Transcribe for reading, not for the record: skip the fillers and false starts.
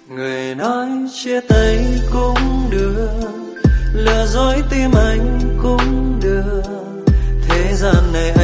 Người nói chia tay cũng được, lừa dối tim anh cũng được, thế gian này